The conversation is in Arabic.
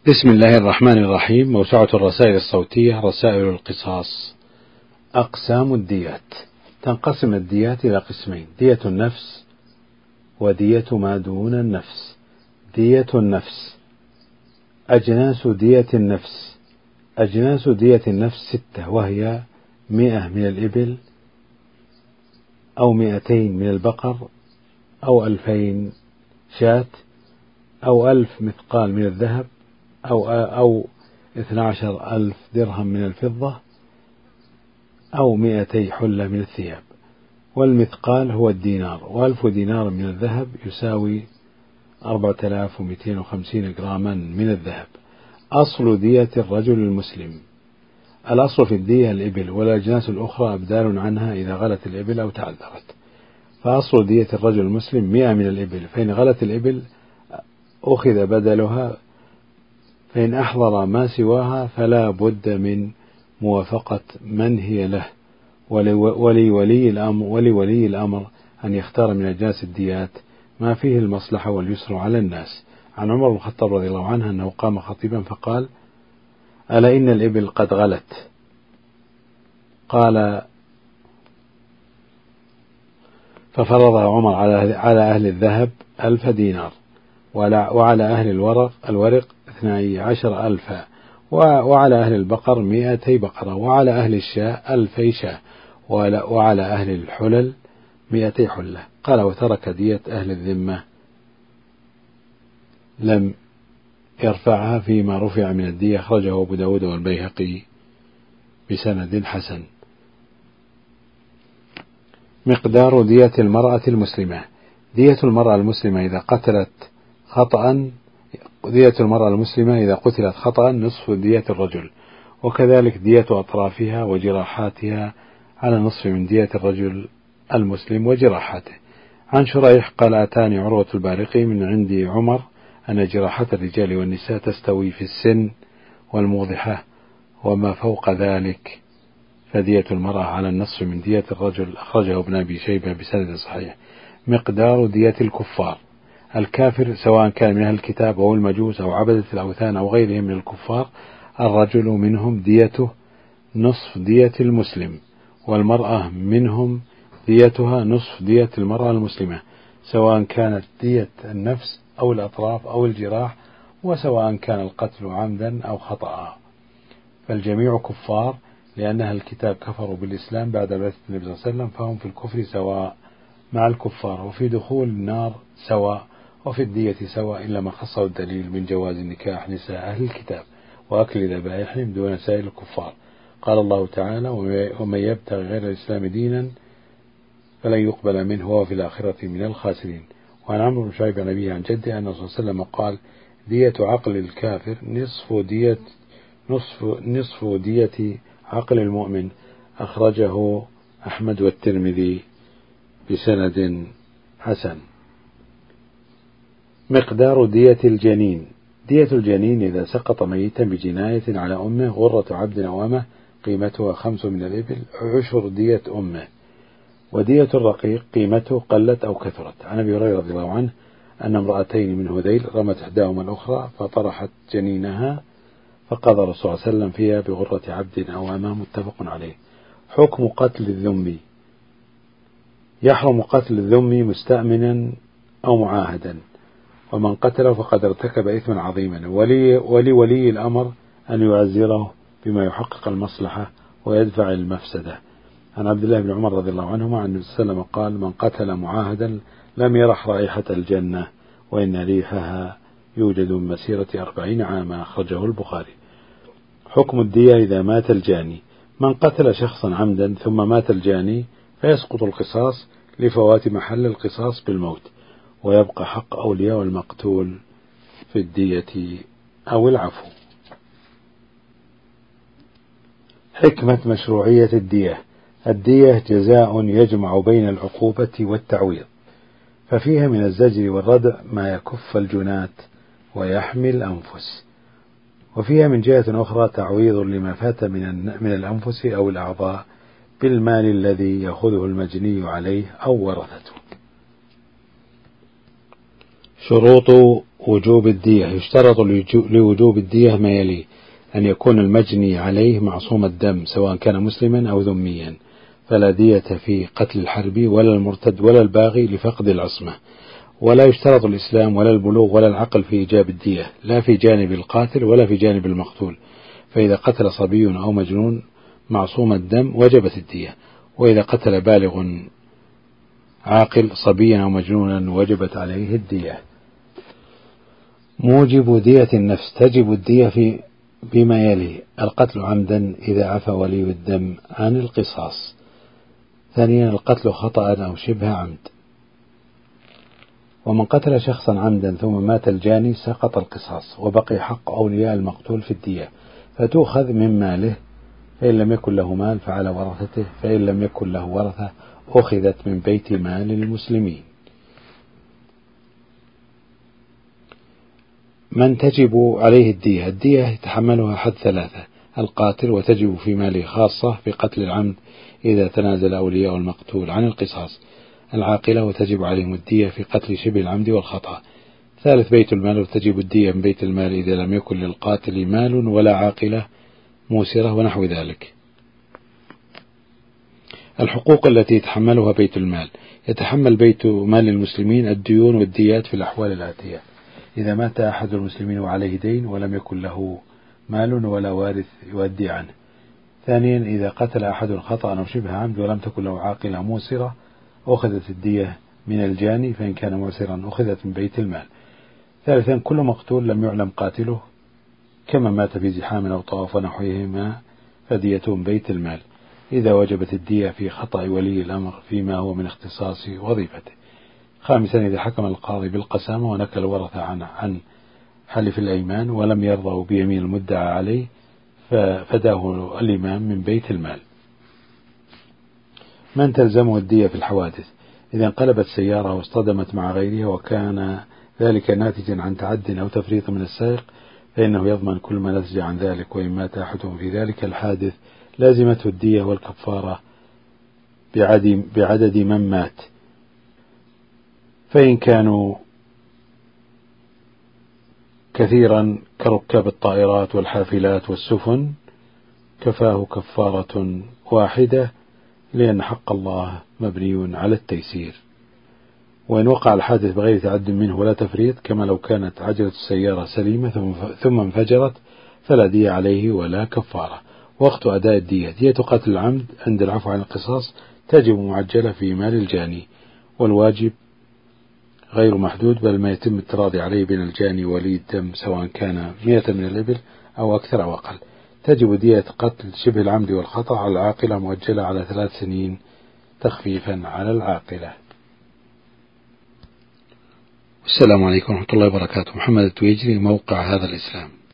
بسم الله الرحمن الرحيم. موسوعة الرسائل الصوتية رسائل القصاص. أقسام الديات. تنقسم الديات إلى قسمين: دية النفس ودية ما دون النفس. دية النفس. أجناس دية النفس. أجناس دية النفس 6، وهي 100 من الإبل، أو 200 من البقر، أو 2000 شاة، أو 1000 مثقال من الذهب، أو 12,000 درهم من الفضة، أو 200 حلة من الثياب. والمثقال هو الدينار، و1000 دينار من الذهب يساوي 4250 جراما من الذهب. أصل دية الرجل المسلم. الأصل في الدية الإبل، والأجناس الأخرى أبدال عنها إذا غلت الإبل أو تعذرت. فأصل دية الرجل المسلم 100 من الإبل، فإن غلت الإبل أخذ بدلها، فإن أحضر ما سواها فلا بد من موافقة من هي له، ولولي الأمر أن يختار من أجناس الديات ما فيه المصلحة واليسر على الناس. عن عمر بن الخطاب رضي الله عنه أنه قام خطيبا فقال: ألا إن الإبل قد غلت؟ قال: ففرض عمر على أهل الذهب 1000 دينار، وعلى أهل الورق 12,000، وعلى أهل البقر 200 بقرة، وعلى أهل الشاة 2000 شاة، وعلى أهل الحلل 200 حلة. قال: وترك دية أهل الذمة لم يرفعها فيما رفع من الدية. أخرجه أبو داود والبيهقي بسند حسن. مقدار دية المرأة المسلمة. دية المرأة المسلمة إذا قتلت خطأ نصف دية الرجل، وكذلك دية أطرافها وجراحاتها على نصف من دية الرجل المسلم وجراحاته. عن شريح قال: أتاني عروة البارقي من عندي عمر أن جراحات الرجال والنساء تستوي في السن والموضحة، وما فوق ذلك فدية المرأة على النصف من دية الرجل. أخرجه ابن أبي شيبة بسند صحيح. مقدار دية الكفار. الكافر سواء كان من أهل الكتاب أو المجوس أو عبدة الأوثان أو غيرهم من الكفار، الرجل منهم ديته نصف دية المسلم، والمرأة منهم ديتها نصف دية المرأة المسلمة، سواء كانت دية النفس أو الأطراف أو الجراح، وسواء كان القتل عمدا أو خطأ. فالجميع كفار، لأن أهل الكتاب كفروا بالإسلام بعد بعثة النبي صلى الله عليه وسلم، فهم في الكفر سواء مع الكفار، وفي دخول النار سواء، وفي الدية سواء، إلا ما خصه الدليل من جواز نكاح نساء أهل الكتاب وأكل ذبائحهم دون سائر الكفار. قال الله تعالى: ومن يبتغي غير الإسلام دينا فلن يقبل منه وهو في الآخرة من الخاسرين. وعن عمرو بن شعيب عن أبيه عن جده أن الرسول صلى الله عليه وسلم قال: دية عقل الكافر نصف دية عقل المؤمن. أخرجه أحمد والترمذي بسند حسن. مقدار دية الجنين. دية الجنين إذا سقط ميتا بجناية على أمه غرة عبد أو أمه قيمتها 5 من الإبل، 10 دية أمه. ودية الرقيق قيمته قلت أو كثرت. عن أبي هريرة رضي الله عنه أن امرأتين من هذيل رمت إحداهما الأخرى فطرحت جنينها، فقضى الرسول صلى الله عليه وسلم فيها بغرة عبد أو أمه. متفق عليه. حكم قتل الذمي. يحرم قتل الذمي مستأمنا أو معاهدا، ومن قتله فقد ارتكب إثما عظيما، ولولي الأمر أن يعزره بما يحقق المصلحة ويدفع المفسدة. عن عبد الله بن عمر رضي الله عنهما عن النبي صلى الله عليه وسلم قال: من قتل معاهدا لم يرح رائحة الجنة، وإن ريحها يوجد من مسيرة 40 عاما. أخرجه البخاري. حكم الدية إذا مات الجاني. من قتل شخصا عمدا ثم مات الجاني فيسقط القصاص لفوات محل القصاص بالموت، ويبقى حق أولياء المقتول في الدية أو العفو. حكمة مشروعية الدية. الدية جزاء يجمع بين العقوبة والتعويض، ففيها من الزجر والردع ما يكف الجنات ويحمي الأنفس، وفيها من جهة أخرى تعويض لما فات من الأنفس أو الأعضاء بالمال الذي يأخذه المجني عليه أو ورثته. شروط وجوب الدية. يشترط لوجوب الدية ما يلي: أن يكون المجني عليه معصوم الدم سواء كان مسلما أو ذميا، فلا دية في قتل الحربي ولا المرتد ولا الباغي لفقد العصمة. ولا يشترط الإسلام ولا البلوغ ولا العقل في إيجاب الدية، لا في جانب القاتل ولا في جانب المقتول، فإذا قتل صبي أو مجنون معصوم الدم وجبت الدية، وإذا قتل بالغ عاقل صبيا أو مجنونا وجبت عليه الدية. موجب دية النفس: تجب الدية بما يلي: القتل عمدا إذا عفى ولي الدم عن القصاص. ثانيا القتل خطأ أو شبه عمد. ومن قتل شخصا عمدا ثم مات الجاني سقط القصاص، وبقي حق أولياء المقتول في الدية، فتؤخذ من ماله، فإن لم يكن له مال فعلى ورثته، فإن لم يكن له ورثة أخذت من بيت مال المسلمين. من تجب عليه الدية: الدية يتحملها أحد ثلاثة: القاتل، وتجب في ماله خاصة في قتل العمد إذا تنازل أولياء المقتول عن القصاص. العاقلة، وتجب عليهم الدية في قتل شبه العمد والخطأ. ثالث بيت المال، وتجب الدية من بيت المال إذا لم يكن للقاتل مال ولا عاقلة موسرة ونحو ذلك. الحقوق التي يتحملها بيت المال: يتحمل بيت مال المسلمين الديون والديات في الأحوال الآتية: إذا مات أحد المسلمين وعليه دين ولم يكن له مال ولا وارث يؤدي عنه. ثانيا إذا قتل أحد خطأ أو شبه عمد ولم تكن له عاقلة موسرة أخذت الدية من الجاني، فإن كان موسرا أخذت من بيت المال. ثالثا كل مقتول لم يعلم قاتله كما مات في زحام أو طواف ونحوهما فديته من بيت المال، إذا وجبت الدية في خطأ ولي الأمر فيما هو من اختصاص وظيفته. خامسا إذا حكم القاضي بالقسامة ونكل الورثة عن حلف الأيمان ولم يرضوا بيمين المدعى عليه ففداه الإمام من بيت المال. من تلزمه الدية في الحوادث: إذا انقلبت سيارة واصطدمت مع غيرها وكان ذلك ناتجا عن تعد أو تفريط من السائق فإنه يضمن كل ما نتج عن ذلك، وإن مات أحدهم في ذلك الحادث لازمته الدية والكفارة بعدد من مات، فإن كانوا كثيرا كركاب الطائرات والحافلات والسفن كفاه كفارة واحدة، لأن حق الله مبني على التيسير. وإن وقع الحادث بغير تعد منه ولا تفريط كما لو كانت عجلة السيارة سليمة ثم انفجرت فلا دية عليه ولا كفارة. وقت أداء الدية: دية قتل العمد عند العفو عن القصاص تجب معجلة في مال الجاني، والواجب غير محدود بل ما يتم التراضي عليه بين الجاني وولي الدم سواء كان 100 من الإبل أو أكثر أو أقل. تجب دية قتل شبه العمد والخطأ على العاقلة مؤجلة على 3 سنين تخفيفا على العاقلة. السلام عليكم ورحمة الله وبركاته. محمد التويجري، موقع هذا الإسلام.